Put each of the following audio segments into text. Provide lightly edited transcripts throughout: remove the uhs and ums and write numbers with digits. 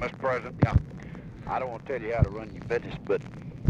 Mr. President. Yeah. I don't want to tell you how to run your business, but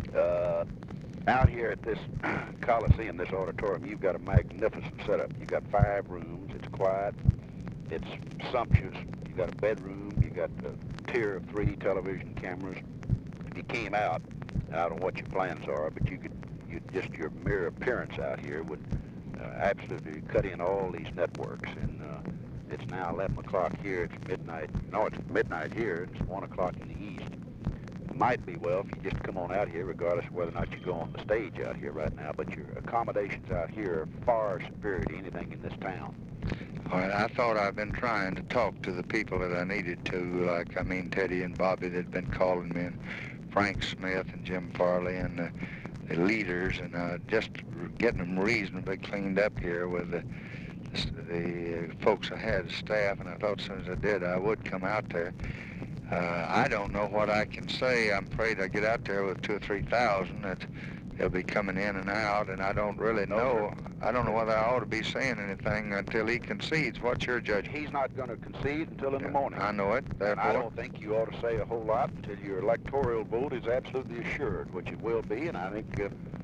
out here at this Coliseum, this auditorium, you've got a magnificent setup. You've got 5 rooms. It's quiet. It's sumptuous. You've got a bedroom. You've got a tier of 3 television cameras. If you came out, I don't know what your plans are, but just your mere appearance out here would absolutely cut in all these networks. And it's now 11 o'clock here. It's midnight. No, it's midnight here. It's 1 o'clock in the east. It might be well if you just come on out here, regardless of whether or not you go on the stage out here right now. But your accommodations out here are far superior to anything in this town. All right, I thought I've been trying to talk to the people that I needed to, like, Teddy and Bobby that had been calling me, and Frank Smith and Jim Farley and the leaders, and just getting them reasonably cleaned up here with the folks I had, staff, and I thought as soon as I did, I would come out there. I don't know what I can say. I'm afraid I get out there with 2,000 or 3,000 that they'll be coming in and out, and I don't really know. I don't know whether I ought to be saying anything until he concedes. What's your judgment? He's not going to concede until in the morning. I know it. And I don't think you ought to say a whole lot until your electoral vote is absolutely assured, which it will be. And I think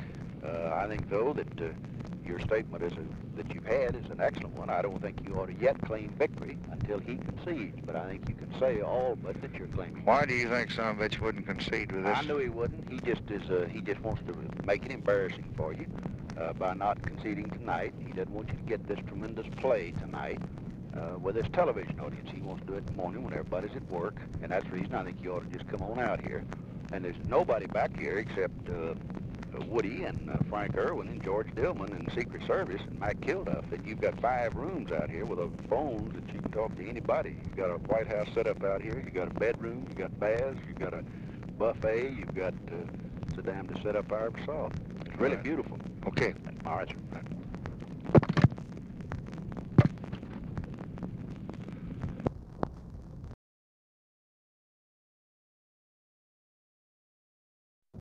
though that your statement that you've had is an excellent one. I don't think you ought to yet claim victory until he concedes, but I think you can say all but that you're claiming. Why do you think Sonovich wouldn't concede with this? I knew he wouldn't. He just wants to make it embarrassing for you by not conceding tonight. He doesn't want you to get this tremendous play tonight with his television audience. He wants to do it in the morning when everybody's at work, and that's the reason I think you ought to just come on out here. And there's nobody back here except Woody and Frank Irwin and George Dillman and Secret Service and Mike Kilduff. And you've got 5 rooms out here with phones that you can talk to anybody. You've got a White House set up out here. You've got a bedroom. You've got baths. You've got a buffet. You've got sit down to set up however you saw. It's really beautiful. Okay. All right, sir.